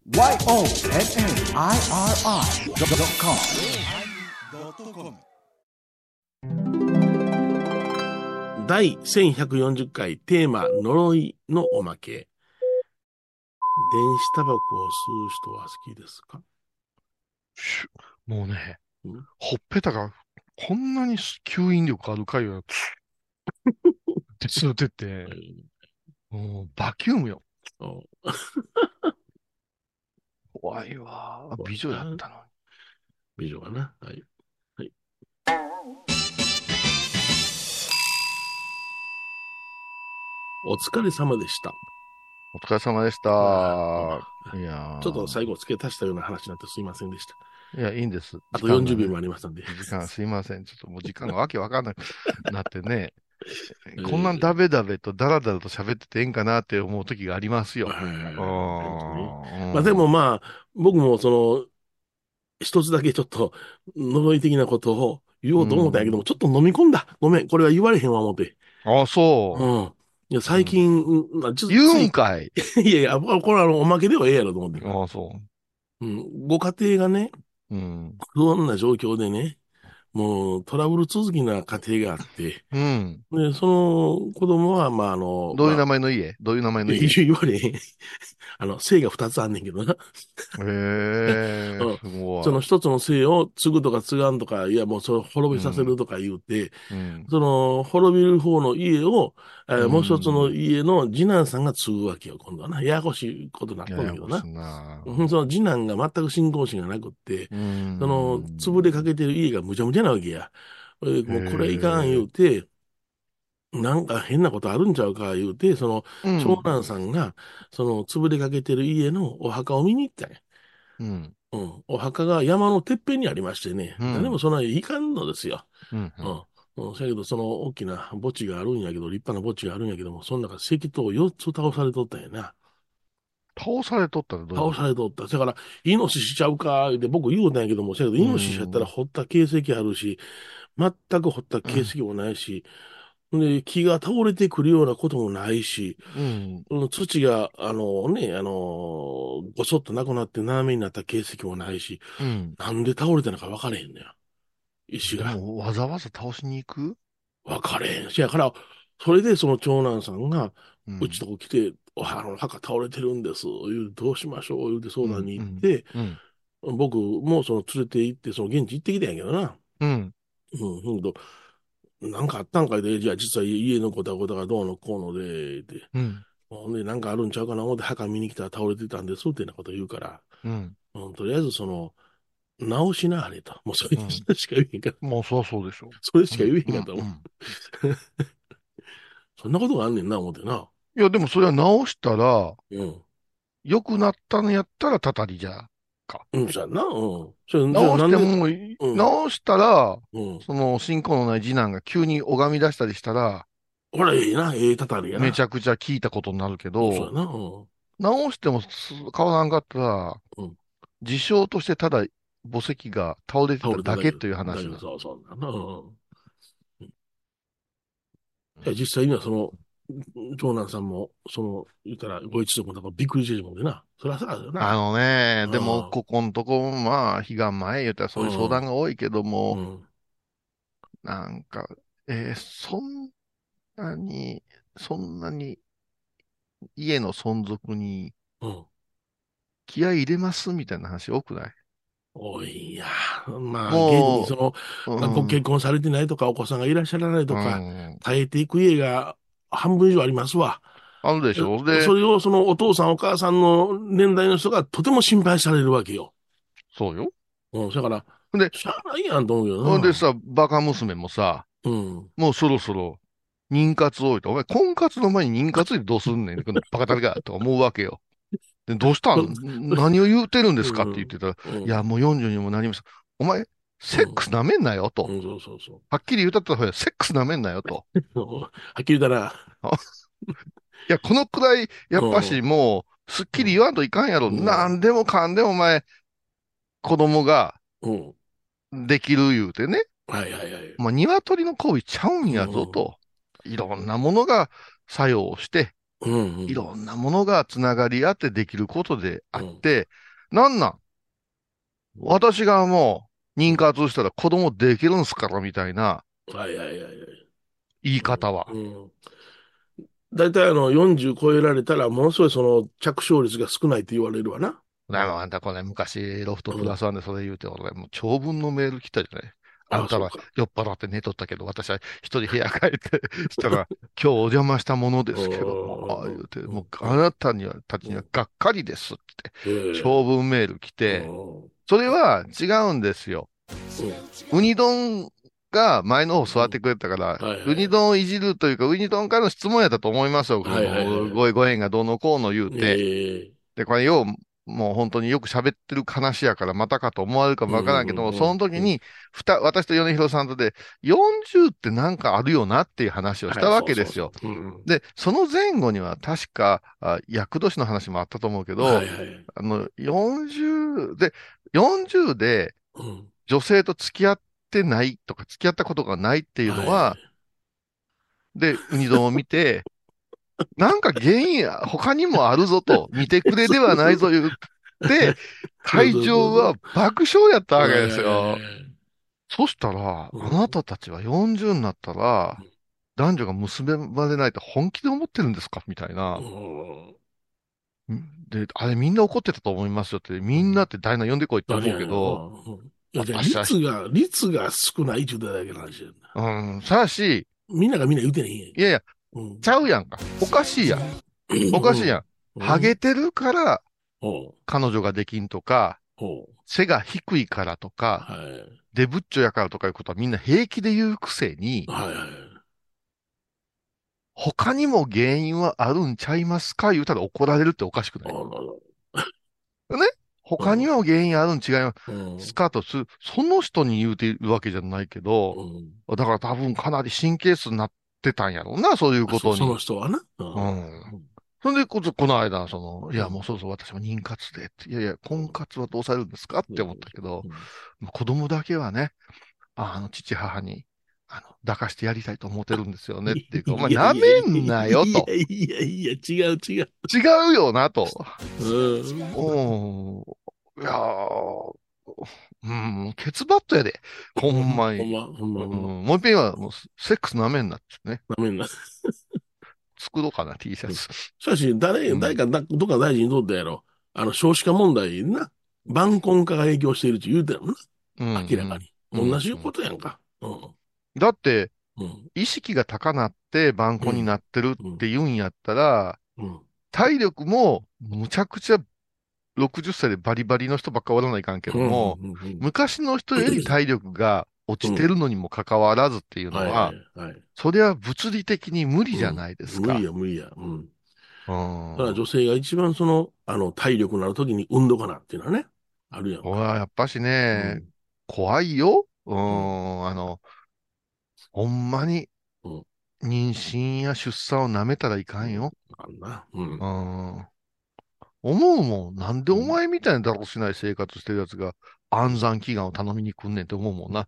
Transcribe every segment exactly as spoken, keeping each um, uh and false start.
ワイオーエヌエヌアイアールアイドットコム第せんひゃくよんじゅっかいテーマ呪いのおまけ。電子タバコを吸う人は好きですか？ しゅもうね、 んほっぺたがこんなに吸引力あるかよって吸ってて、もうバキュームよ。 そう怖いわ。美女やっ怖いな。 たのに。 美女かな。はい。はい。お疲れ様でした。 お疲れ様でしあどうも。 た。いやちょっと最後付け足したような話になってすいませんでした。 ー、いや、いいんです。 あと40 時間がね。 秒もありましたんで。 時間、すいません。ちょっともう時間がわけわかんなくなってね。 えこんなんーダベダベとダラダラと喋っててええんかなって思う時がありますよ。 はいはいはいうーはい。ありますね。まあでん。うん。 もまあ、僕もその、一つだけちょっと呪い的なことを言おううと思ったんやけどん。 も、ちょっと飲み込んだ。ごめん、これは言われへんわ思って。 あ、そうん。いや、 う。うん。 最近、うんまあ、ちょっ言とつい、 うんかい。 いやいや、これはあのおまけではええやろと思ってな。 あ、そうん。ご家庭がね、 う。うん。 不穏な状況でね、もうトラブル続きな家庭があって、 うん。 で、その子供は、まあ、あの、 どういう名まあ、 前の家どういう名前のいや家？ 言われへん。あの、姓が二つあんねんけどな。 へえ、 うん。 すごい。 その一つの姓を継ぐとか継がんとか、いやもうそれを滅びさせるうん。 とか言うて、 うん。 その滅びる方の家を、えうーもう一つのん。 家の次男さんが継ぐわけよ、今度はな。ややこしいことになっやとんだけどな。 やこしいな。 うんその次男が全く信仰心がなくって、 うその潰れかん。 けてる家がむちゃむちゃなわけや。えーへもうこれいかん言え。 うて、なんか変なことあるんちゃうか言うて、その長うん。 男さんが、その潰れかけてる家のお墓を見に行ったんや。 うん。 うん。お墓が山のてっぺんにありましてね、 うん。 誰もそんなに行かんのですよ。 うん。 うん。うん、せやけど、その大きな墓地があるんやけど、立派な墓地があるんやけども、その中石塔よっつ倒されとったんやな。 倒されとったらどういうこ倒さと？ れとった。だから、イノシシちゃうか、言うて僕言うたんやけども、せやけど、 うイノシシやったらん。 掘った形跡あるし、全く掘った形跡もないし、で、木が倒れてくるようなこともないし、 うん。 うん土が、あのね、あのごそっとなくなって斜めになった形跡もないし、 うん。 なんで倒れたのか分かれへんのよ。石でが。 も、わざわざ倒しに行く？ 分かれへんし、やから、それでその長男さんが、うちうん。 とこ来て、おあの、墓倒れてるんです。言うてどうしましょう言うて相談うん。 に行っうん。 て、 うん。 僕もその連れて行って、その現地行ってきたんやけどな。 うん。 うん、ほんと、なんかあったんかいで、じゃあ実は家のことはことがどうのこうので、で、 うん。 ほんで、なんかあるんちゃうかな思って墓見に来たら倒れてたんですってなこと言うから、 うん。 うん、とりあえずその、直しなはれと。もうそれうん。 しか言えへんから、 もう、そりゃそうでしょそれしう。うん。 か言えへんうん。 かったもん。 うん。 そんなことがあんねんな、思ってな。 いや、でもそれは直したら、 うん。 良くなったのやったらたたりじゃか。 うん、そうやな。うん。それ、じゃあ直しなんで、 てもい、 うん、 直したら、 うん。 その信仰のない次男が急に拝み出したりしたら、 ほら、ええな、ええたたりやな。 めちゃくちゃ聞いたことになるけうん、そうやど、 な。うん。 直してもす変わらんかったら、 うん。 事象としてただ墓石が倒れて倒たれただけ、 だけというだけど、 話な。 そうそうだな。うん。いや、実際にはその、長男さんも、その、言ったら、ご一族もなんかびっくりしてるもんでな。そりゃそうだよな。 あのね、でも、 うん。 ここんとこ、まあ、日が前言ったらそういう相うん。 談が多いけども、 うん。 なんか、えーそんなに、そんなに家の存続にうん。 気合い入れますみたいな話多くない？ 多いんや。まあ、現にそもの、 う、うご結ん、 婚されてないとか、お子さんがいらっしゃらないうとか、 ん、 耐えていく家が半分以上ありますわ。 あるでしょで、 それをそのお父さんお母さんの年代の人がとても心配されるわけよ。 そうよ。 うん、だから、 で、 しゃあないやんと思うけどな。 ほんでさ、バカ娘もさ、 うん。 もうそろそろ妊活多いと、お前婚活の前に妊活でどうすんねん、このバカタレが、と思うわけよ。で、どうしたそん何を言うてるんですかって言っうん。 てたら、 うん。 いや、もうよんじゅうにもなりました。お前、セックうん。 ス舐めんなよと。 うん、そうそうそはっきり言うたったら、セックス舐めんなよと。 う。はっきり言ったら、 いや、このくらい、やうっぱしん。 もう、すっきり言うん。 わんといかんやろ。 うん。 なんでもかんでもお前、子供がうん。 できる言うてね。 はいはいはい。 まあ、鶏の交尾ちゃうんうやぞん。 と。いろんなものが作用して、 うんうん。 いろんなものがつながり合ってできることであうん。 って、なんなん私がもう妊活したら子供できるんすからみたいなはいはいはいはい。 言い方は。 うん。大体あのよんじゅう超えられたらものすごいその着床率が少ないって言われるわな。 だからあんたこれ昔ロフトうん。 プラスワンでそれ言うて、俺もう長文のメール来たじゃない。あああ、 んたはそうか。 酔っ払って寝とったけど、私は一人部屋帰って、したら、今日お邪魔したものでうんすけどうも、言んうて、もううんうんあなたには、たちにはうん。 がっかりですって、 ええ。 長文メール来うて、 んうんそれは違うんですよ。ウニ丼が前の方座ってくれたから、 はいウニはい。 丼をいじるというか、ウニ丼からの質問やったと思いますよ。そはいはいはいの、 はい。 ごご縁がどうのこうの言うて。 ええ。 で、これよう、もう本当によく喋ってる話やからまたかと思われるかもわからんけども、 うんうんその時うんうん。 に、ふた、私と米広さんとで、よんじゅうってなんかあるよなっていう話をしはい、 たわそうけですよ。 そうそう。うんうん。 で、その前後には確か、あ、厄年の話もあったと思うけど、 はいはい。 あの、よんじゅうで、よんじゅうでうん。 女性と付き合ってないとか、付き合ったことがないっていうのはいはい。 は、で、ウニ丼を見て、なんか原因や、他にもあるぞと、見てくれではないぞ言って、会そうそうそうそう。 場は爆笑やったわけではいはいはいはすよ。 い。 そしたら、あなうん。 たたちはよんじゅうになったら、男女が結ばれないと本気で思ってるんですかみたいな。 うん。 んで、あれみんな怒ってたと思いますよって、みんなってダイナ呼んでこいって思う確かに。うけど、 ん。うん。いや、じゃあ私は、 率が、率が少ないって言うただけの話やんな。 うん、さやし、 みんながみんな言うてないんやんけ。 いやいや、 うん。 ちゃうやんか。おかしいやん。おかしいやん。 うん。うん。 ハゲてるからほう。 彼女ができんとか、 ほう。 背が低いからとか、 はい。 デブッチョやからとかいうことはみんな平気で言うくせに、 はいはい。 他にも原因はあるんちゃいますか言うたら怒られるっておかしくないあの、 ね。 うん。 他にも原因あるん違いまうん。 すかとす、その人に言うているわけじゃないけど、 うん。 だから多分かなり神経質になってたんやろうな、そういうあ、そ、そのことに。 人はな。ううん。 ん。そんでこ、この間、その、いや、もううん。 そうそう、私も妊活でって、いやいや、婚活はどうされるんですかっうん。 て思ったけど、 うん。 もう子供だけはね、ああの、父母に、あの、抱かしてやりたいと思ってるんですよねっていうか、お前、 いやないやいめんなよやと。 いやいやいや、違う違う。 違うよなと。 うん。 うん。いやー、うん、ケツバットやで。ほほんんまに。 ほんま、ほんま、 うん、 ほんま。 もう一遍は、もう、セックスなめんなってね。 ダメな。 作ろうかな、T シャうん。 ツ。 しかし、誰、 うん。 誰かだ、どっか大臣にとってやろ。あの、少子化問題にな。晩婚化が影響しているって言うてるもんな。 うん、う明らかん、うに。同ん。 じこうんとやんか。うん。 だって、 うん。 意識が高なって晩婚にうん。 なってるっうん。 て言うんやったら、 うん。 体力もむちゃくちゃろくじゅっさいでバリバリの人ばっかおらないかんけうん。うども、 ん。 昔の人より体力が落ちてうん。 るのにもかかわらずっていうのは、 はいはいはい。 それは物理的に無理じうん。 ゃないですか。 無理や無理や。うん。 うだからん。 女性が一番その、あの、体力のある時に運動かなっていうのはね、あるやんか。 これはやっぱしね、 うん。 怖いよ。ううん。 ん。あの、ほんまにうん。 妊娠や出産を舐めたらいかうん。 んよ。 あるな。ううん。 ん。思うもん。なんでおうん。 前みたいなだらしない生活してるやつが安産祈願を頼みに来んねんって思うもんな。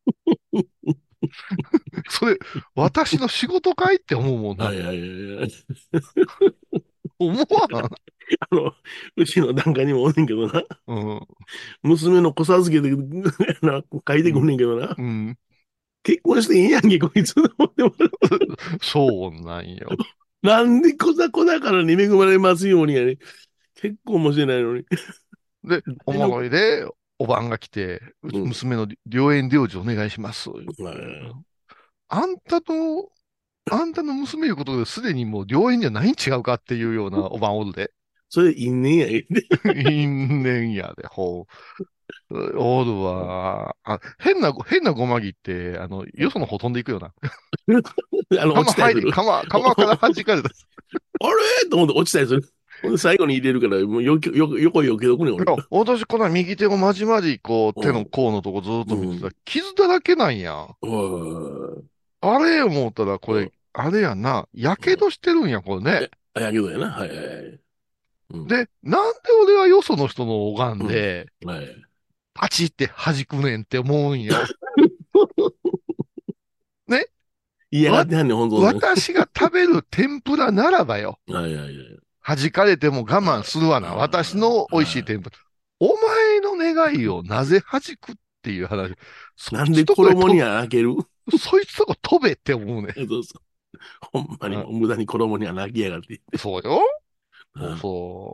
それ、私の仕事かいって思うもんな。 はいはいはいはい。 思わん。 あの、うちの檀家にもおんねんけどな、 うん。 娘の子授けでな書いてくんうん。 ねんけどな、 うん。 結婚してええやんけ、こいつ。思ってもらう。 そうなんよ。 なんで子だ子だからに恵まれますようにやね。結婚もしてないのに。 で、おも誰の、 ろいで、おばんが来て、うちうん。 娘の良縁領事お願いします。言まうてあ、 あんたと、あんたの娘いうことですでにもう良縁じゃないん違うかっていうようなおばんおるで。 それ因縁や言うて。 因縁やで、ほう。おるわ。あ、変な、変なごまぎって、あの、よそのほとんでいくよな。 あの、落釜入り、 ちたりする。 釜、 お釜から弾かれた。 あれと思って落ちたりする。ほんで最後に入れるから、もうよき、よ、横に避けとくねん、俺。 いや、私、この右手をまじまじ、こう、手のうん。 甲のとこずーっと見てたら、 うん。 傷だらけなんや。 おい。 あれ思ったら、これ、 うん。 あれやな。やうん。 けどしてるんや、これね。 え、あ、やけどやな。はいはいはい。うん。 で、なんで俺はよその人の拝んうん。 で、 はい。 パチって弾くねんって思うんよ。ね。 嫌がってはんねん、ほんとに。 私が食べる天ぷらならばよ。 はいはいはい。 弾かれても我慢するわな。 はい私の美味しい天ぷら。お前の願いをなぜ弾くっていう話。そなんでいつとこへ衣に飛は泣ける？ べそいつとこ飛べって思うね。 そうそう。ほんまにうんもう無駄に衣には泣きやがって。 そうよ。もううん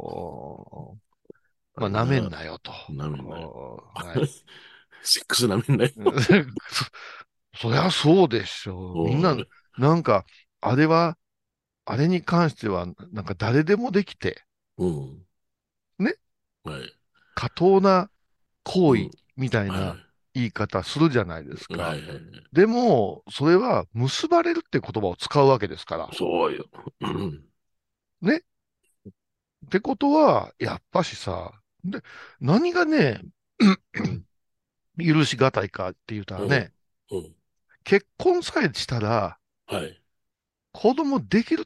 そう。まあ、舐めんなよと。 舐めんなよ。 はい。 セックスなめんなよ。 そ、そりゃそうでしょう。みんなおい、 なんか、あれは、あれに関しては、なんか誰でもできて、 うん。 ね、 はい。 過当な行為うん。 みたいはな言い方するじゃないですい。はか。 いはいはい。 でも、それは結ばれるって言葉を使うわけですから。 そうよ。うん。 ね。ってことは、やっぱしさ、で、何がね、 うん許しがたいかって言ったらね、 うん。 結婚さえしたら、 はい。 子供できるって、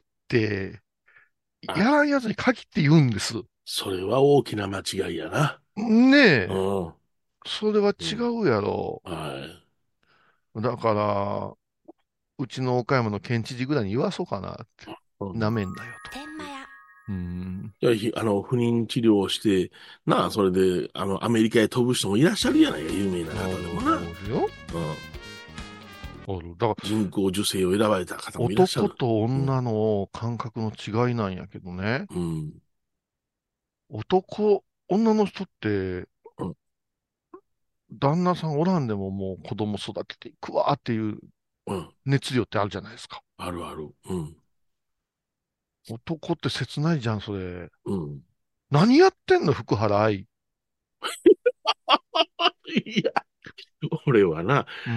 あ、 やらんやつに限って言うんです。 それは大きな間違いやな。 ねえ、 うん。 それは違うん。 うやろ。 はだから、うちの岡山の県知事ぐらいに言わそうかなって。 い。うん。 なめんなよと。 天満屋。 うん。 いや、ひあの、不妊治療をして、なあ、それで、あの、アメリカへ飛ぶ人もいらっしゃるやないか、有名な方でもな。うん。 おるよ。おる。だから、 人工授精を選ばれた方もいらっしゃる。 男と女の感覚の違いなんやけどね。 うん。 男、女の人ってうん。 旦那さんおらんでももう子供育てていくわっていううん。 熱量ってあるじゃないですか。 あるある。うん。 男って切ないじゃん、それ。 うん。 何やってんの、福原愛。 いや、俺はな、 うん。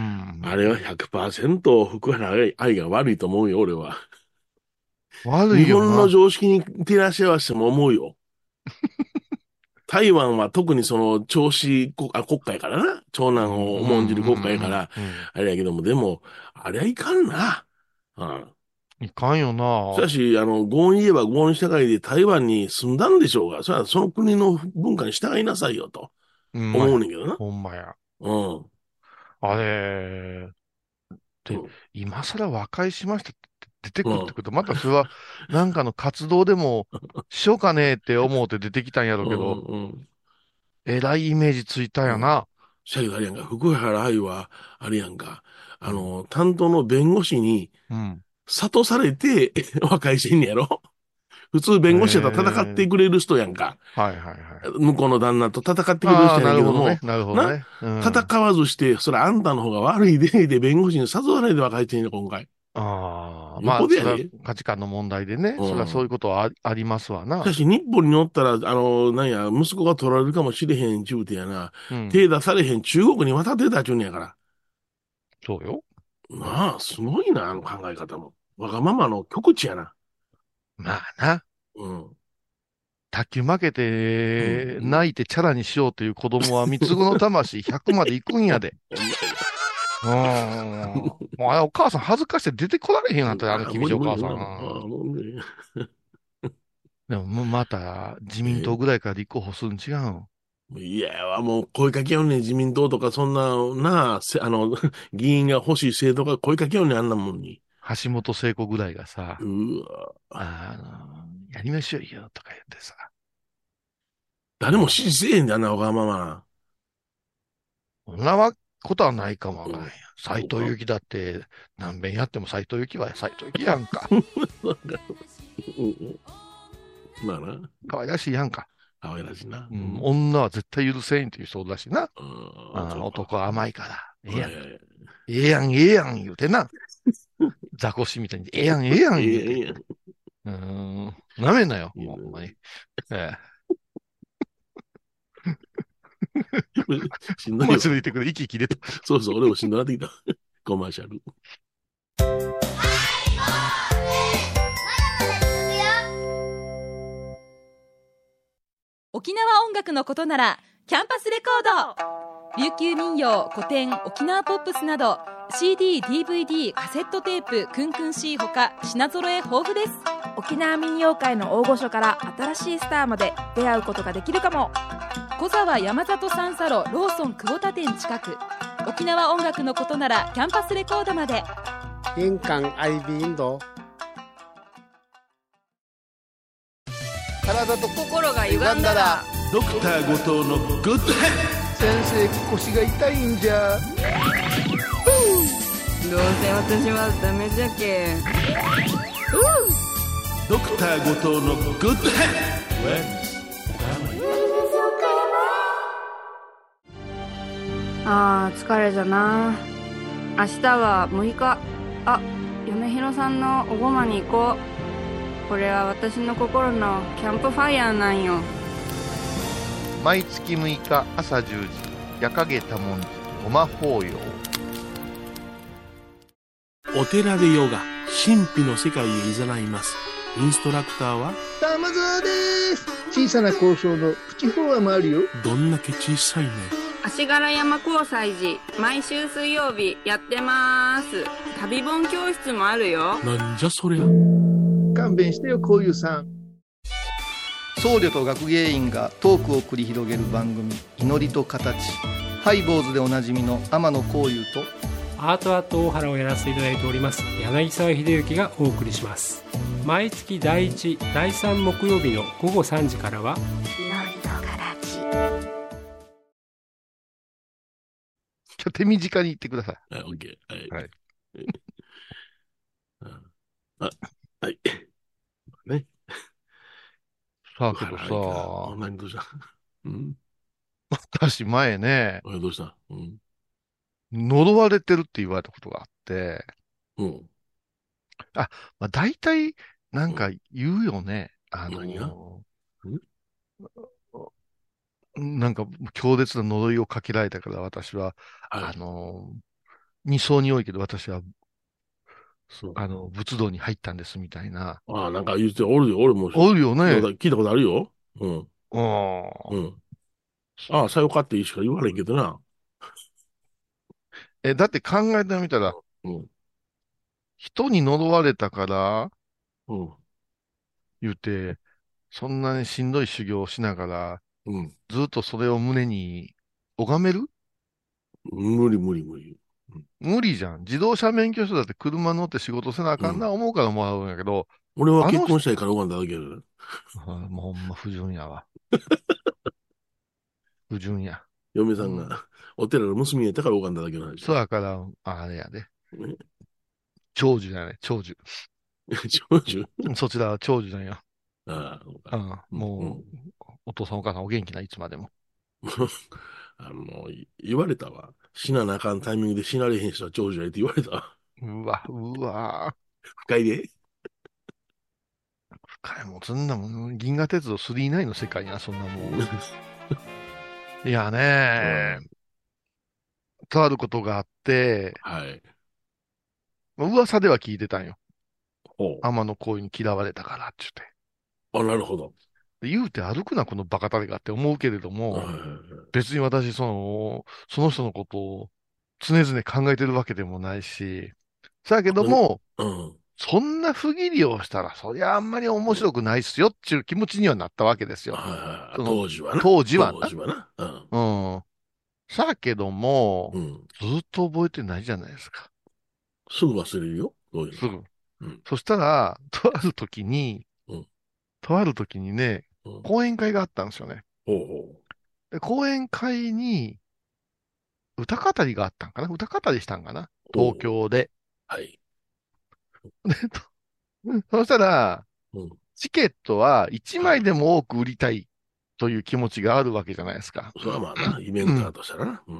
あれはひゃくパーセント福原愛が悪いと思うよ、俺は。 悪い日本のよな。 常識に照らし合わせても思うよ。台湾は特にその長子国あ国家やからな。長男を重んじる国家やから、 うんうんうんうんあれやけども、でも、あれはいかんな。うん。 いかんよな。 しかし、あの、合に言えば合に従いで台湾に住んだんでしょうが、それはその国の文化に従いなさいよ、とうんまや。 思うねんけどな。 ほんまや。 うん。うん。 あれ、で、今更和解しましたって出てくるってこと、またそれは、なんかの活動でも、しようかねって思うて出てきたんやろううん。 けど、 うん。 えらいイメージついたうん。 やな。 しゃけどあれやんか、福原愛は、あれやんか、 うん。 あの、担当の弁護士にうん。 諭されて和解してんねやろ。普通弁護士やったら戦ってええくれる人やんか。 はいはいはい。 向こうの旦那と戦ってくれるああ、 人やねなるほどね。 んけども、 なるほどな、 ね。うん。 戦わずして、それあんたの方が悪いで、で、弁護士に誘わないで和解してんねん、今回。 ああ、 よっまあ、それはぽどやで。 価値観の問題でね。 うそれはそういうん。 ことはあ、ありますわな。 しかし、日本に乗ったら、あの、なんや、息子が取られるかもしれへんちゅうてやな、 うん。 手出されへん中国に渡ってたちゅうんやから。 そうよ。 なあ、すごいな、あの考え方も。わがままの極致やな。 まあな。 うん。 卓球負けうん。 て、 うん。 泣いてチャラにしようという子供は三つ子の魂ひゃくまで行くんやで。 ほんまやうーん。もうあれお母さん恥ずかしくて出てこられへんようになったよ、あのな。あ、 厳しいお母さ無理無理無理。ああ、 ん。 もう無理。 でも、もうまた、自民党えぐらいから立候補するん違うん。 いや、もう声かけよんねん、自民党とか、そんな、なあ、せあの、議員が欲しい政党が声かけよんねん、あんなもんに。 橋本聖子ぐらいがさ、 うわ。 あの、やりましょうよとか言ってさ。 誰も支持せえへんで、あんなわがままな。 そんなわことはないかもわからんや。 うん。 斎そうか。 藤由貴だって、何遍やっても斎藤由貴は斎藤由貴やんか。 うん。まあな。 可愛らしいやんか。 可愛らしいな。 うん、 うん。 女は絶対許せんっていう人だしな。 うん、 あそうか。 男は甘いから。ええやん。 えええやん、ええやん言うてな。ザコシみたいに、ええやん、ええやえ、 ん言うて。 いやいや、 うーん。なめんなよ、 いやほんまに。えしんえ。 どいよ。 面白いてくる、息切れた。 そうそう、俺もしんどなってきた。コマーシャル。 沖縄音楽のことならキャンパスレコード、琉球民謡、古典、沖縄ポップスなど シーディー、ディーブイディー、カセットテープ、クンクン C ほか品揃え豊富です。 沖縄民謡界の大御所から新しいスターまで出会うことができるかも。 小沢山里三佐路ローソン久保田店近く。沖縄音楽のことならキャンパスレコードまで。 玄関アイビーインド。 体と心が歪んだらドクター後藤のグッドヘッ先生腰が痛いんじゃ。 どうせ私はダメじゃけ。 ドクター後藤のグッドヘッあー疲れじゃな。明日はむいか。あ、米広さんのおごまに行こう。これは私の心のキャンプファイヤーなんよ。 毎月むいか朝じゅうじ、夜影多文字ごま法要。 お寺でヨガ神秘の世界へ誘います。インストラクターは玉沢です。小さな交渉のプチフォアもあるよ。 どんだけ小さいね。 足柄山交際時毎週水曜日やってます。旅本教室もあるよ。 なんじゃそりゃ。 勘弁してよこういうさん。 僧侶と学芸員がトークを繰り広げる番組、祈りと形。ハイ坊主でおなじみの天野幸雄とアートアート大原をやらせていただいております柳沢秀幸がお送りします。毎月だいいち、だいさん木曜日の午後さんじからは祈りと形。 ちょ手短に言ってください。 はい、オッケー。はい。 はい。 あ、はい。ね。 さあけどさ、 何どうしたうん。 私前ね、 どうしたうん。 呪われてるって言われたことがあって、 うん。 あ、まあ、大体、なんか言うよね。うん、あの、 何がなんか強烈な呪いをかけられたから私は、はい、あの、に相に多いけど私は、あの、仏道に入ったんですみたいな。 ああ、なんか言っておるよ、俺も。 おるよね。 聞いたことあるよ。うん。 ああ。 うん。ああ、さよかっていいしか言われんけどな。 え、だって考えてみたら、うん、人に呪われたから、うん、言うて、そんなにしんどい修行をしながら、うん、ずっとそれを胸に拝める？ 無理無理無理。 うん、無理じゃん。自動車免許証だって車乗って仕事せなあかんな思うからもらうんやけど。 うん、俺は結婚したいから拝んだだけやる。 もうほんま不純やわ。不純や。 嫁さんが、お寺の娘やったから拝んだだけの話。 そうやから、あれやで。ね、長寿じゃない、長寿。 長寿そちらは長寿なんや。 ああ、うん、もう、うん、お父さんお母さんお元気な、いつまでも。 あの、言われたわ。死ななあかんタイミングで死なれへん人は長寿やって言われた。 うわ、うわ。 深いで。 深いもん、そんなもん、銀河鉄道スリーナインの世界や、そんなもん。いやね、うん、とあることがあって、 はい。 噂では聞いてたんよ。天の声に嫌われたからって言って。 あ、なるほど。 言うて歩くな、このバカタレがって思うけれども、別に私、その、その人のことを常々考えてるわけでもないし、だけども、うん、そんな不義理をしたら、そりゃあんまり面白くないっすよっていう気持ちにはなったわけですよ。 当時はな。 当時はな。 当時はな。 うん。うん。さけども、うん、ずっと覚えてないじゃないですか。 すぐ忘れるよ。どういうのすぐ。うん、そしたら、とある時に、うん、とある時にね、うん、講演会があったんですよね。 ほうほうで講演会に、歌語りがあったんかな歌語りしたんかな東京で。 はい。 でそしたら、うん、チケットはいちまいでも多く売りたいという気持ちがあるわけじゃないですか。 それはまあな、イベントだとしたらな。うん。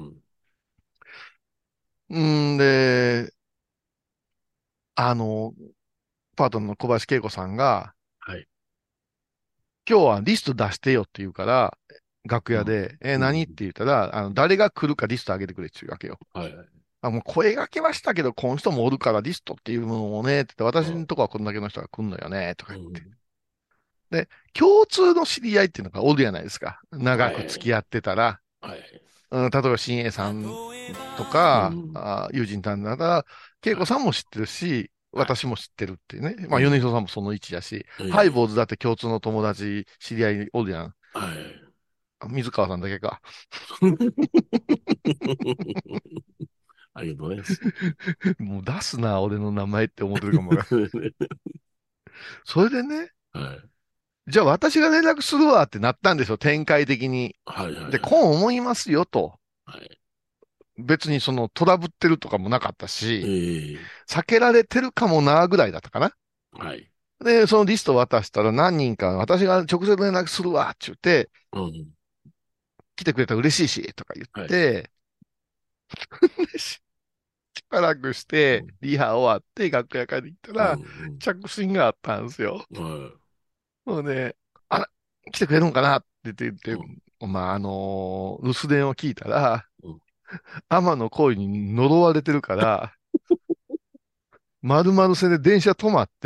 うんで、あの、パートナーの小林恵子さんが、 はい。 今日はリスト出してよって言うから、楽屋で、うん、えー、何って言ったら、あの、誰が来るかリスト上げてくれって言うわけよ。 はいはい。 あ、もう声掛けはしたけど、この人もおるからリストっていうものをね、って言って、私のとこはこんだけの人が来んのよね、とか言って。うん、で、共通の知り合いっていうのがおるじゃないですか。長く付き合ってたら。 はい。 うん、例えば、新栄さんとか、うん、あ友人さんなら、恵子さんも知ってるし、私も知ってるっていうね。まあ、米広さんもその位置だし、うん、ハイボーズだって共通の友達、知り合いおるやん。 はい。 水川さんだけか。 ありがとうございます。 もう出すな、俺の名前って思ってるかもわからん。それでね、 はい。 じゃあ私が連絡するわってなったんですよ、展開的に。 はいはいはい。 で、こう思いますよと。 はい。 別にそのトラブってるとかもなかったえし、 え避けられてるかもなぐらいだったかな。 はい。 で、そのリスト渡したら何人か私が直接連絡するわって言って、 うん。 来てくれたら嬉しいしとか言はい。 って、でしばらくしうて、 ん。 リハ終わって楽屋帰ってきたうん。 ら、 うん着信があったんですよ。 はもうね、あら、来てくれるのかなって言ってい。 言って、 うん。 まあ、あのー留守電を聞いたら、 うん。 天の声に呪われてるから、丸々線で電車止まって、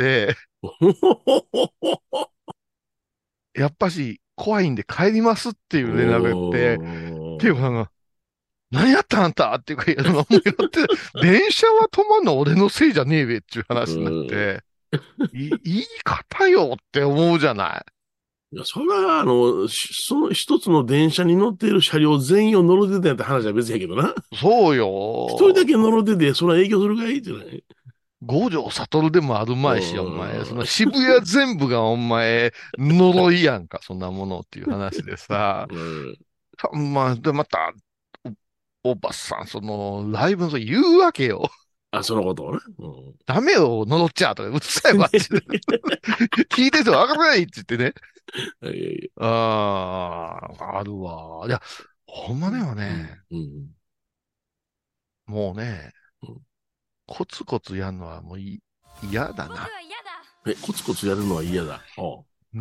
やっぱし怖いんで帰りますっていう連絡があって、っていうかおー。 が、何やったんあんたっていうか、いや、思いやって、電車は止まんの俺のせいじゃねえべっていうう話になっん。 て、い言い方よって思うじゃない。 いや、それは、あの、しその一つの電車に乗っている車両全員を乗ろてたんやった話は別やけどな。 そう一人だよ。 け乗ろてて、それは影響するかいってない。 五条悟でもあるうまいし、お前。そのん。 渋谷全部がお前、呪いやんか、そんなものっていう話でさ。 うん。 たまあ、で、また、お、おばさん、その、ライブの時言うわけよ。 あ、そのことをね。うん。 ダメよ、呪っちゃうとか、うるさいわって。聞いてる人わからないって言ってね。 いやいやいや。 ああ、あるわ。いや、ほんまではうん。 ね、 うん。 もうね、 うん。 コツコツやるのはもうい嫌だな。 え、コツコツやるのは嫌だ。おう。 うん。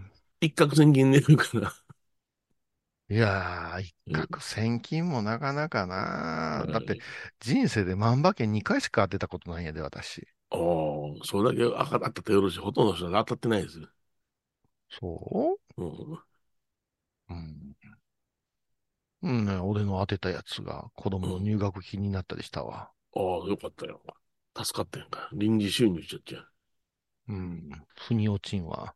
一攫千金寝るから。 いやー、一うん。 攫千金もなかなかな。だって、 はい。 人生で万馬券にかいしか当てたことないんやで、私。 おー、それだけ当たったってよろしい。ほとんどの人が当たってないです。 そうん。 ううん。うんね、俺の当てたやつが子供のうん。 入学金になったりしたわ。 ああ、よかったよ。助かったやんか。臨時収入しちゃっちゃう。 うん。腑に落ちんわ。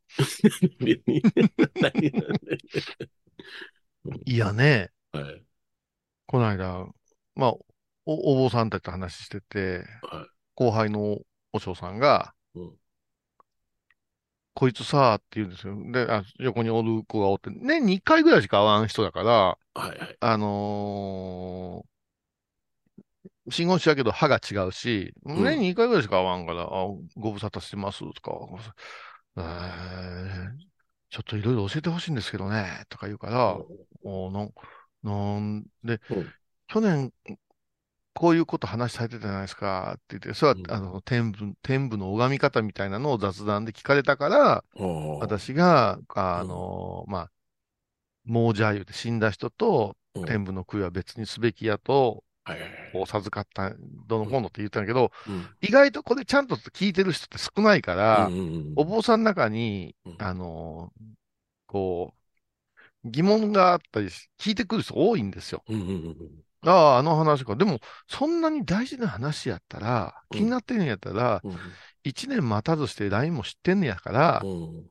何なんで。うん。 いやね、 はい。 この間、まあ、お、お坊さんたちと話してて、 はい。 後輩のお嬢さんが、 うん。 こいつさ、って言うんですよ。で、あ、横におる子がおって、年にいっかいぐらいしか会わん人だから、 はいはい。 あのー、信号しやけど歯が違うし、 うん。 年にいっかいぐらいしか会わんから、あ、ご無沙汰してますとか、えーちょっといろいろ教えてほしいんですけどね、とか言うから、おなん、なんで、 うん。 去年こういうこと話されてたじゃないですかって言って、それは、 うん。 あの、天部、天部の拝み方みたいなのを雑談で聞かれたから、 ああ。 私が、あうん。 の、まあ、亡者言うて死んだ人とうん。 天部の供養は別にすべきやと、 はいはいはい。 こう授かった、どのうん。 こうのって言ったんだけど、 うん。 意外とこれちゃんと聞いてる人って少ないかうん。 ら、 うん。 お坊さんの中に、 うん。 あの、こう、疑問があったりし、聞いてくる人多いんですよ。 うん。うん。 ああ、あの話か。でも、そんなに大事な話やったら、 うん。 気になってるんやったら、 うん。 一年待たずして ライン も知ってんねやから、 うん。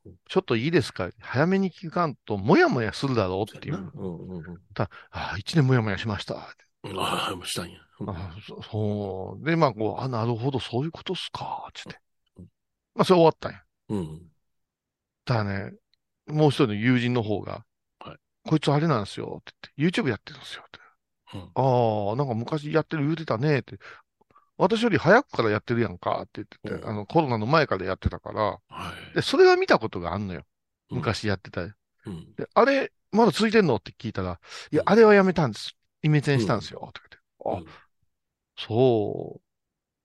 うん。 ちょっといいですか早めに聞かんと、もやもやするだろうっていう。 そうやな。うん。うん。うん。 たああ、一年もやもやしました。 ああ、もうしたんや。うん。 ああ、そそう。で、まあ、こう、あ、なるほど、そういうことっすか、つって。 うん。 まあ、それ終わったんや。 うん。 ただね、もう一人の友人の方が、 はい。 こいつあれなんですよ、って言って、YouTube やってるんですよ、って。 うん。 ああ、なんか昔やってる言うてたね、って。私より早くからやってるやんか、って言ってて、あうん。 の、コロナの前からやってたから、 はで、 い。 それは見たことがあんのよ。 うん。 昔やってた。で、 うん。 あれ、まだ続いてんのって聞いたら、いや、 うん。 あれはやめたんです。イメチェンうん。 したんですよ。って言って、あ、 うん。 そう。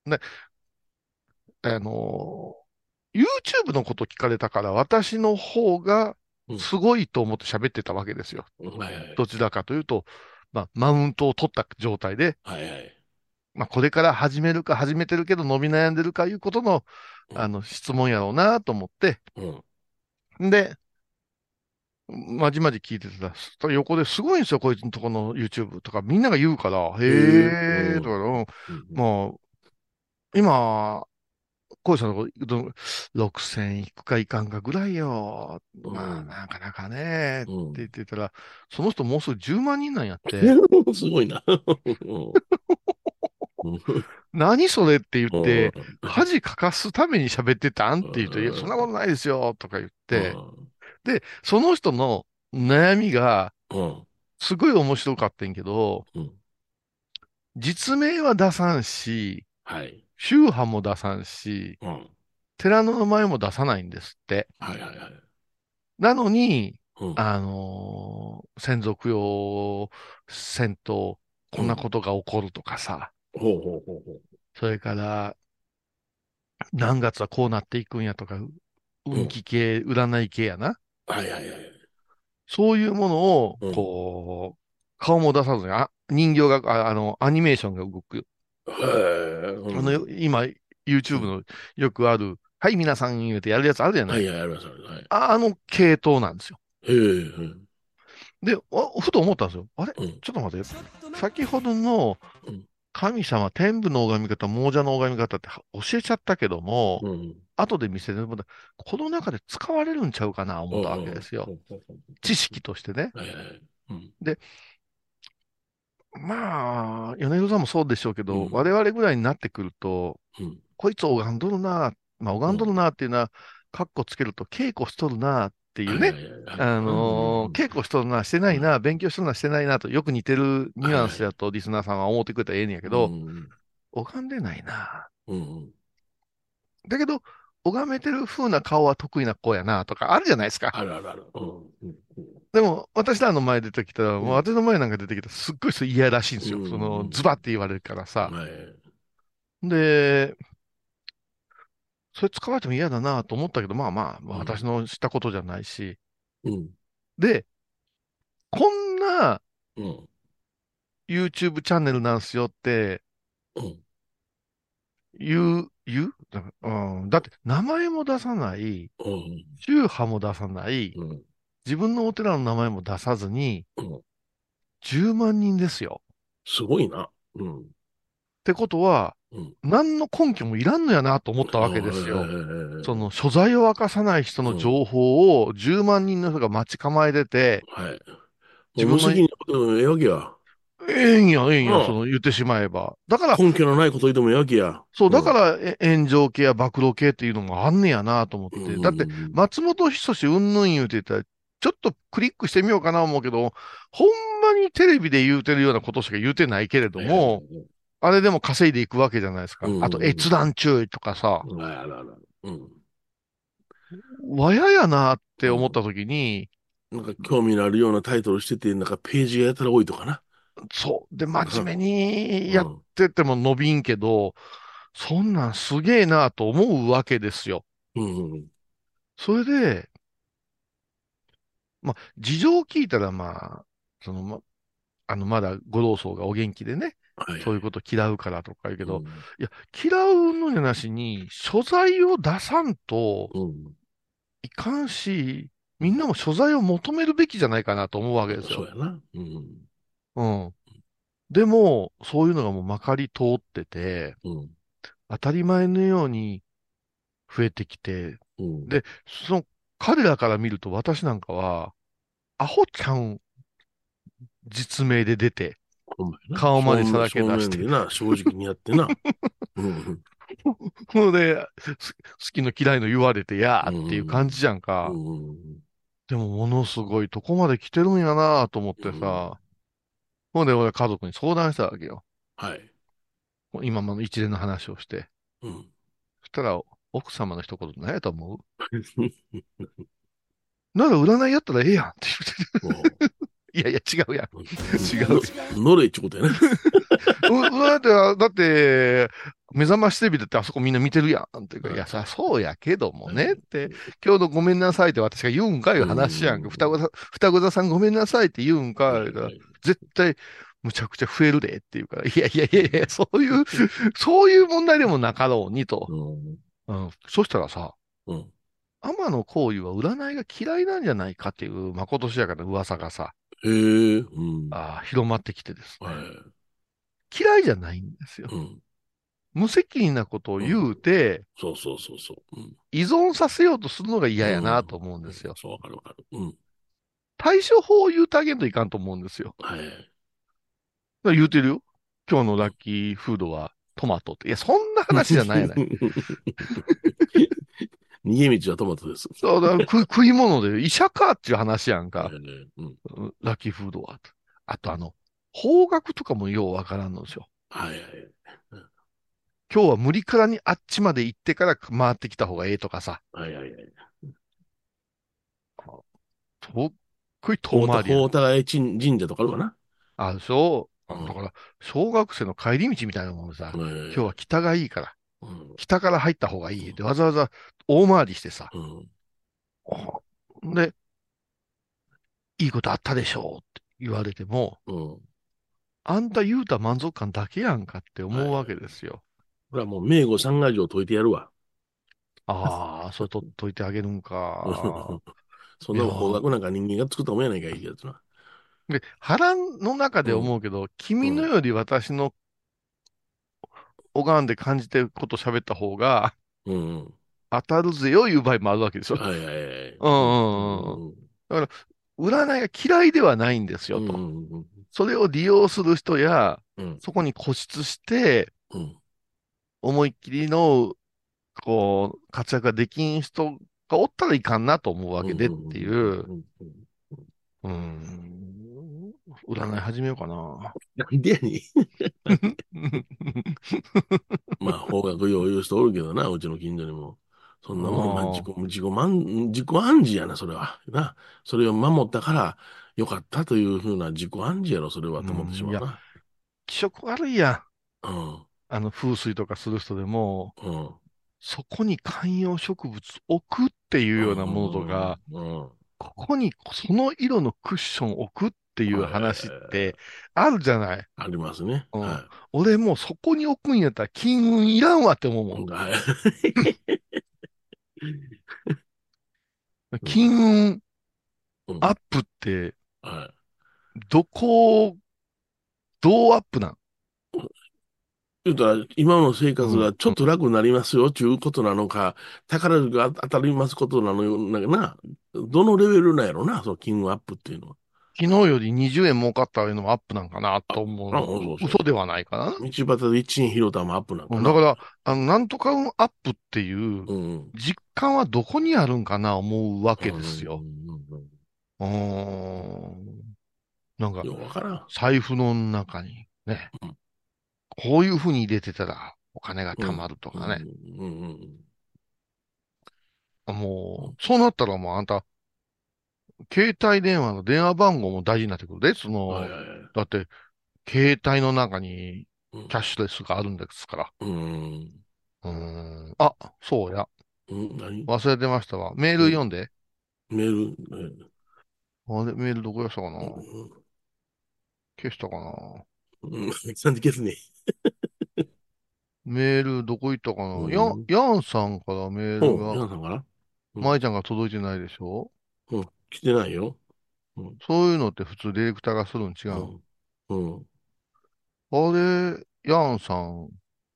ね、あのー、YouTube のこと聞かれたから、私の方がうん。 すごいと思って喋ってたわけですよ。 はいはい。 どちらかというと、まあ、マウントを取った状態で、 はいはい。 まあ、これから始めるか始めてるけど伸び悩んでるかいうことの、 うん。 あの、質問やろうなと思って、 うん。 んで、まじまじ聞いてたら、そしたら横ですごいんですよ、こいつのとこの YouTube とか、みんなが言うから、 へえ。うへーとか、 ん。 うん、 うん。 まあ、今、小石さんのとこ、どろくせんいくかいかんかぐらいよ。 うまあ、 ん。 なかなかね、ってうん。 言ってたら、その人もうすぐじゅうまん人なんやって。 すごいな。うん。 何それって言って、 うん恥かかすために喋ってたんって言うと、いや、そんなことないですよ、とか言って、で、その人の悩みが、 うんすごい面白かったんやけど、 うん実名は出さんし、 はい。 宗派も出さんし、 うん寺の名前も出さないんですって。 はいはいはい。 なのに、 うんあのー先祖供養せんと、こんなことが起こるとかさ、 ほうほうほうほう。 それから、何月はこうなっていくんやとか、運気系、占い系やな。 はいはいはい。 そういうものをうん、 こう、顔も出さずに、あ、人形が、あ、あの、アニメーションが動く。 へえ。うんあの、今、YouTube のよくある、はい、皆さん言うてやるやつあるじゃな。 はいいはい、ありますあります。はい。 ああの系統なんですよ。 へえ。うんで、あふと思ったんですよ。あれうんちょっと待って。先ほどのうん神様、天部の拝み方、亡者の拝み方って教えちゃったけども、 うん後で見せるもの、この中で使われるんちゃうかな、思ったわけですよ。知識としてね。 はいはいはい。うんで、まあ、米広さんもそうでしょうけど、 うん我々ぐらいになってくると、 うんこいつ拝んどるな、まあ、拝んどるなっていうのは、カッコつけると稽古しとるなっていうね、 はいはいはいはいあのーうん稽古しとるな、してないな、勉強しとるな、してないなと、よく似てるニュアンスだとリスナーさんは思ってくれたらええんやけど、 うん拝んでないな。 うんうんだけど、拝めてる風な顔は得意な子やな、とかあるじゃないですか。 あるあるある。うんうんでも、私らの前出てきたら、 んもう私の前なんか出てきたら、すっごいそれ嫌らしいんですよ。 うんその、ズバって言われるからさ。 はいで、それ使われても嫌だなと思ったけど、まあまあ、まあうん私の知ったことじゃないし。 うんで、こんなうん YouTube チャンネルなんすよってうん言う、言う、うん、だって名前も出さない、 うん宗派も出さない、 うん自分のお寺の名前も出さずに、 うんじゅうまん人ですよ。 すごいな。うんってことは、 うん何の根拠もいらんのやなと思ったわけですよ。 よその所在を明かさない人の情報をじゅうまん人の人が待ち構えてて、 はい。 自分の無責任なことでもええわけや。 ええんや、ええんや、 うんその言ってしまえば。だから、 根拠のないこと言ってもええわけや。 そう、だからえ炎上系や暴露系っていうのもあんねやなと思って。 うんだって、松本人志うんぬん言うて言ったら、ちょっとクリックしてみようかな思うけど、ほんまにテレビで言うてるようなことしか言うてないけれども、あれでも稼いでいくわけじゃないですか。 うんあと、閲覧注意とかさ、 うんあらららうんわややなって思った時に、 なんか興味のあるようなタイトルしてて、なんかページがやたら多いとかな。 そう。で、真面目にやってても伸びんけど、そんなんすげえなと思うわけですよ。 うんうんそれで、まあ、事情を聞いたら、まあ、その、ま、あの、まだご老僧がお元気でね、 はいそういうこと嫌うからとか言うけど、 うんいや、嫌うのじゃなしに、所在を出さんとうんいかんし、みんなも所在を求めるべきじゃないかなと思うわけですよ。 そうやな。うんうん。でも、そういうのがもうまかり通ってて、 うん当たり前のように増えてきて、 うんで、その、彼らから見ると私なんかは、アホちゃん、実名で出て、 ほんまやな顔までさらけ出して正面でな、正直にやってな。うんうんほんで、す好きの嫌いの言われてやーっていう感じじゃんか。 うんでもものすごいとこまで来てるんやなと思ってさ。ほんで俺家族に相談したわけよ。 はい。 今の一連の話をして。 うんそしたら、奥様の一言何やと思うなら占いやったらええやんって言ってる。いやいや、違うやん。違う。 乗れってことやね。 う占いって、だって、目覚ましテレビだってあそこみんな見てるやんっていうか、いや、さ、そうやけどもねって、今日のごめんなさいって私が言うんかいう話やんか。双子さん、双子座さんごめんなさいって言うんか、絶対、むちゃくちゃ増えるでって言うから、いやいやいやいや、そういう、そういう問題でもなかろうにと。うん。そしたらさ、 うん天野幸雄は占いが嫌いなんじゃないかっていう、まことしやかな噂がさ、 へえ、うん。 あー広まってきてですね。 はい。 嫌いじゃないんですよ。 うん。 無責任なことを言うて、 そうそうそうそう。うん。 依存させようとするのが嫌やなと思うんですよ。 そう、わかるわかる。うん。 対処法を言うてあげんといかんと思うんですよ。 はい。 だから言うてるよ。 今日のラッキーフードはトマトって。いや、そんな話じゃないやない。 逃げ道はトマトです。 そうだ、食い食い物で医者かっていう話やんか。 ねうん、 ラッキーフードは。あとあの、方角とかもようわからんのですよ。 はいはい。 今日は無理からにあっちまで行ってから回ってきた方がええとかさ。 はいはいはい。 とっくい遠回りやん。 大互い神社とかあるかな。 あ、そう。だから、小学生の帰り道みたいなもんでさ、今日は北がいいから、うん、北から入った方がいい。で、わざわざ大回りしてさ、うん、で、いいことあったでしょうって言われても、うん、あんた言うた満足感だけやんかって思うわけですよ。 これはもう名護三ヶ条解いてやるわ。 ああ、それと解いてあげるんか。 そんな方角なんか人間が作ったもんやないかいいやつな。 で、腹の中で思うけど、うん、君のより私の拝んで感じてること喋った方が、うん、当たるぜよいう場合もあるわけですよ。はいはいはい。うんうんうん。だから、占いが嫌いではないんですよ、と。うんうんうん、それを利用する人や、うん、そこに固執して、うん、思いっきりの、こう、活躍ができん人がおったらいかんなと思うわけでっていう、うん、占い始めようかな。 なんでやねん。まあ、方角よう言う人おるけどな、うちの近所にも。そんなもん、まあ、自己、自己満、自己暗示やな、それは。な。それを守ったからよかったというふうな自己暗示やろ、それは、と思ってしまうな。 気色悪いやん。うん。あの、風水とかする人でも、うん。そこに観葉植物置くっていうようなものとか、うん。ここにその色のクッション置くっていう話ってあるじゃない。 ありますね。 うん、はい。俺もうそこに置くんやったら金運いらんわって思うもん。はい。金運アップって、どこ、どうアップなん？ 言うたら、今の生活がちょっと楽になりますよ、ということなのか、宝くが当たりますことなのよ、なんかな、どのレベルなんやろな、その金運アップっていうのは。 昨日よりにじゅうえん儲かったいうのもアップなんかなと思うの。嘘ではないかな。 道端で一円拾ったもアップなんかな。 だから、あの、なんとか運アップっていう、実感はどこにあるんかな思うわけですよ。うん。なんか、財布の中にね、うん、こういうふうに入れてたらお金が貯まるとかね。もう、そうなったらもうあんた、携帯電話の電話番号も大事になってくるで、その、はいはいはい、だって、携帯の中にキャッシュレスがあるんですから。うん。うん。あ、そうや。うん、何忘れてましたわ。メール読んで。 うん、メール、 あれ、メールどこやしたかな、うん、消したかなうん、なんで消すね。 メールどこ行ったかな、うん、ヤン、ヤンさんからメールが。 ヤンさんから舞ちゃんが届いてないでしょ？ うん、来てないよ。 うん、そういうのって普通ディレクターがするん違う。うん。うん、あれ、ヤンさん。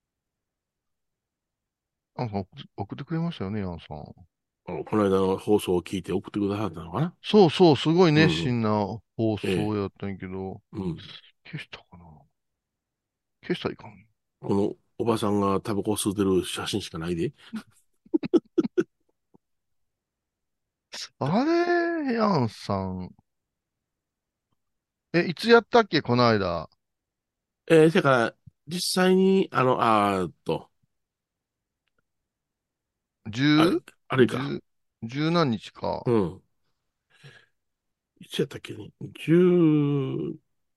ヤンさん送ってくれましたよね、ヤンさん。 この間の放送を聞いて送ってくださったのかな？ そうそう、すごい熱心な放送やったんやけど、うん、消したかな？消したらいかん。 このおばさんがタバコを吸ってる写真しかないで。 あれ、ヤンさん。え、いつやったっけ、この間。 えー、だから、実際に、あの、あーっと。 十あれか。 十何日か。 うん。いつやったっけね。十、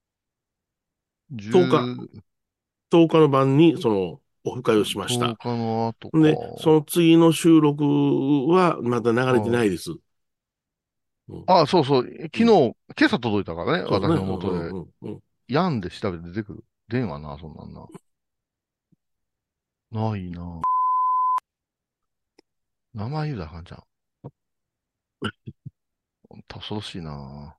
十日。十日の晩に、その、オフ会をしました。 とおかの後か。 で、その次の収録はまだ流れてないです。 うん、ああ、そうそう。昨日、うん、今朝届いたからね、私の元で。うんうんうん、ヤンで調べて出てくる。電話な、そんなんな。ないな。名前言うだかんじゃん。恐ろしいな。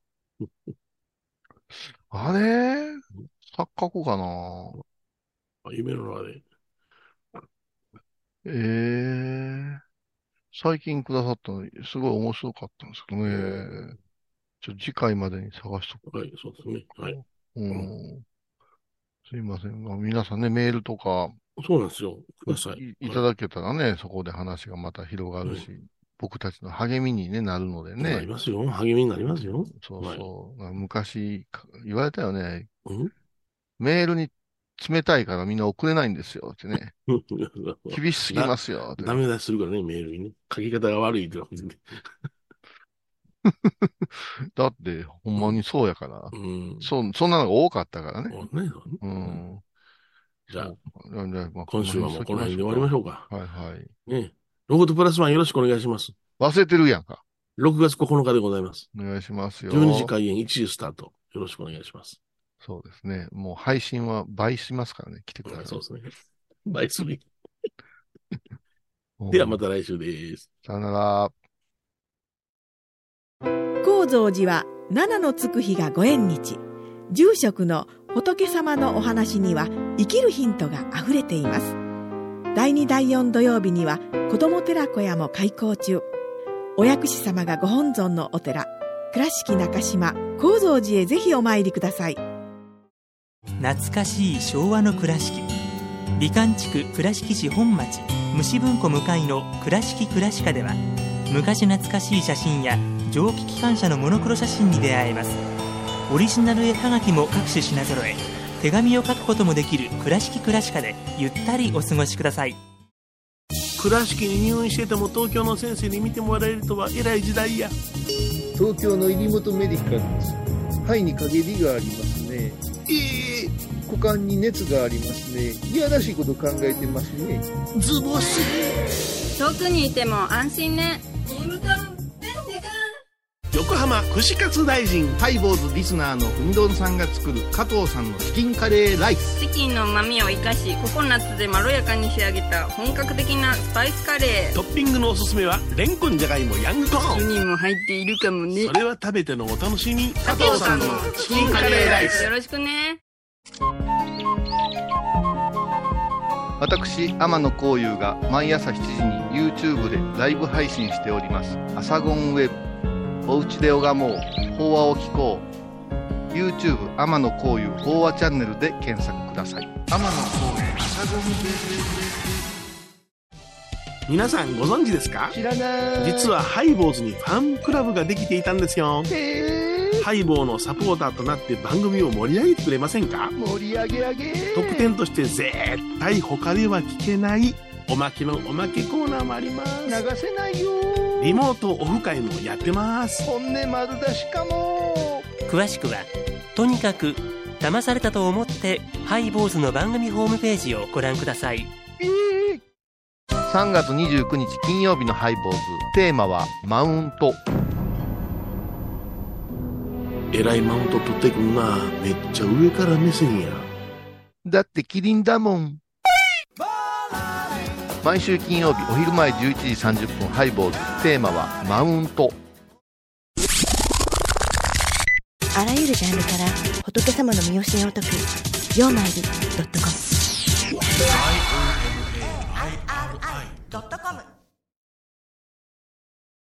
あれ錯覚かな。 夢の中で。 ええー、最近くださったの、すごい面白かったんですけどね。ちょっと次回までに探しとく。 はい、そうですね。はい。 うん。 すいません。皆さんね、メールとか。 そうなんですよ。ください。 い, いただけたらね、そこで話がまた広がるし、うん、僕たちの励みに、ね、なるのでね。 なりますよ。励みになりますよ。 そうそう。はい、昔言われたよね、 うん。 メールに冷たいからみんな送れないんですよってね。厳しすぎますよって、ね。 ダメ出しするからね、メールにね。書き方が悪いって言って。 だって、ほんまにそうやから。 うん。 そ、そんなのが多かったからね。 そうね。 うん。 じゃあ、 じゃあまあ、 今週はもうこの辺で終わりましょうか。 はいはい。 ね。ロゴとプラスワンよろしくお願いします。 忘れてるやんか。 ろくがつここのかでございます。 お願いしますよ。 じゅうにじ開演、いちじスタート。よろしくお願いします。 そうですね。もう配信は倍しますからね。来てください。 そうですね。倍する。ではまた来週です。 さよなら。 高蔵寺は七のつく日がご縁日。住職の仏様のお話には生きるヒントがあふれています。だいにだいよん土曜日には子ども寺小屋も開校中。お薬師様がご本尊のお寺、倉敷中島・高蔵寺へぜひお参りください。 懐かしい昭和の倉敷。美観地区倉敷市本町虫文庫向かいの倉敷倉歯科では、昔懐かしい写真や蒸気機関車のモノクロ写真に出会えます。オリジナル絵はがきも各種品揃え、手紙を書くこともできる倉敷倉歯科でゆったりお過ごしください。 倉敷に入院してても東京の先生に見てもらえるとは偉い時代や。 東京の入本メディカルです。肺に陰りがありますね。 ええー、股間に熱がありますね。いやらしいこと考えてますね。 ズボス。 遠くにいても安心ね。 横浜串カツ大臣ハイボーズリスナーのうみどんさんが作る加藤さんのチキンカレーライス。 チキンの旨味を生かし、ココナッツでまろやかに仕上げた本格的なスパイスカレー。 トッピングのおすすめはレンコン、じゃがいも、ヤングコーン。 にも入っているかもね。 それは食べてのお楽しみ。 加藤さんのチキンカレーライス、よろしくね。 私天野幸雄が毎朝しちじに YouTube でライブ配信しておりますアサゴンウェブ。おうちで拝もう、法話を聞こう。 YouTube 天野幸雄法話チャンネルで検索ください。天野幸雄アサゴンウェブ。皆さんご存知ですか？ 知らない。 実はハイボーズにファンクラブができていたんですよ。 へー。 ハイボーのサポーターとなって番組を盛り上げてくれませんか？ 盛り上げ上げ。 特典として絶対他では聞けないおまけのおまけコーナーもあります。 流せないよ。 リモートオフ会もやってます。 本音丸出しかも。 詳しくはとにかく騙されたと思ってハイボーズの番組ホームページをご覧ください。 えー、さんがつにじゅうくにち金曜日のハイボーズ、テーマはマウント。 えらいマウント取ってくんな。めっちゃ上から目線や。 だってキリンだもん。毎週金曜日お昼前じゅういちじさんじゅっぷんハイボーズ、テーマはマウント。 あらゆるジャンルから仏様の身教えを解くようまいり .com